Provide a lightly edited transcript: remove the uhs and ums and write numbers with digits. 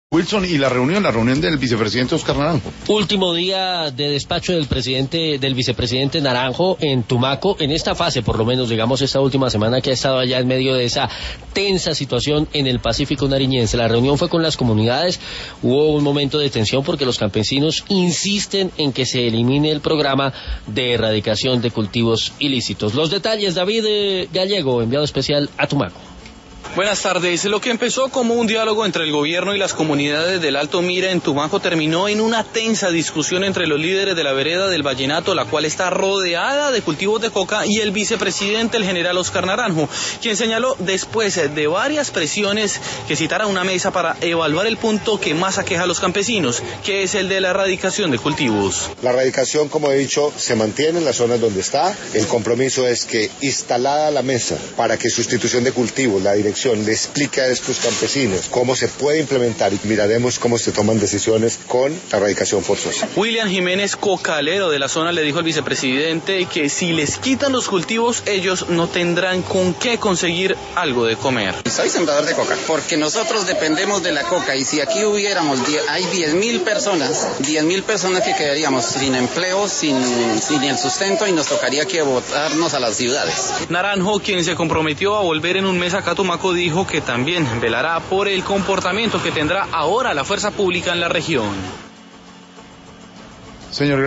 Wilson, y la reunión del vicepresidente Oscar Naranjo. Último día de despacho del vicepresidente Naranjo en Tumaco, en esta fase, por lo menos, digamos, esta última semana que ha estado allá en medio de esa tensa situación en el Pacífico nariñense. La reunión fue con las comunidades, hubo un momento de tensión porque los campesinos insisten en que se elimine el programa de erradicación de cultivos ilícitos. Los detalles, David Gallego, enviado especial a Tumaco. Buenas tardes. Lo que empezó como un diálogo entre el gobierno y las comunidades del Alto Mira en Tumaco terminó en una tensa discusión entre los líderes de la vereda del Vallenato, la cual está rodeada de cultivos de coca, y el vicepresidente, el general Oscar Naranjo, quien señaló después de varias presiones que citara una mesa para evaluar el punto que más aqueja a los campesinos, que es el de la erradicación de cultivos. La erradicación, como he dicho, se mantiene en las zonas donde está. El compromiso es que, instalada la mesa para que sustitución de cultivos, la dirección le explique a estos campesinos cómo se puede implementar, y miraremos cómo se toman decisiones con la erradicación forzosa. William Jiménez, cocalero de la zona, le dijo al vicepresidente que si les quitan los cultivos, ellos no tendrán con qué conseguir algo de comer. Soy sembrador de coca, porque nosotros dependemos de la coca, y si aquí hay 10.000 personas que quedaríamos sin empleo, sin el sustento, y nos tocaría que botarnos a las ciudades. Naranjo, quien se comprometió a volver en un mes a Tumaco, dijo que también velará por el comportamiento que tendrá ahora la fuerza pública en la región. Señor